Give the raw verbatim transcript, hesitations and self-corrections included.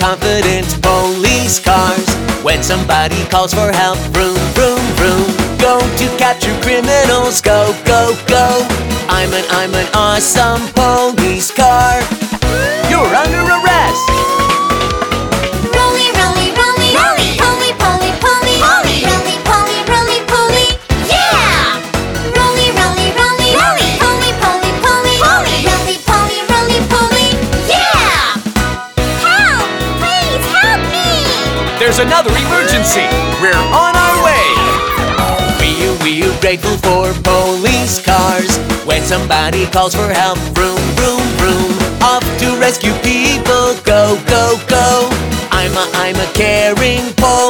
confident police cars. When somebody calls for help, vroom, vroom, vroom. Go to capture criminals, go, go, go. I'm an, I'm an awesome police car. You're under arrest. Roly, roly, roly, roly, poly, poly, poly, poly, roly, poly, roly, poly, yeah! Roly, roly, roly, roly, poly, poly, poly, poly, roly, poly, roly, poly, yeah! Help! Please help me! There's another emergency. We're on our way. Wee-oo, wee-oo, grateful for police cars. When somebody calls for help, vroom, vroom, vroom. Off to rescue people, go, go, go. I'm a, I'm a caring police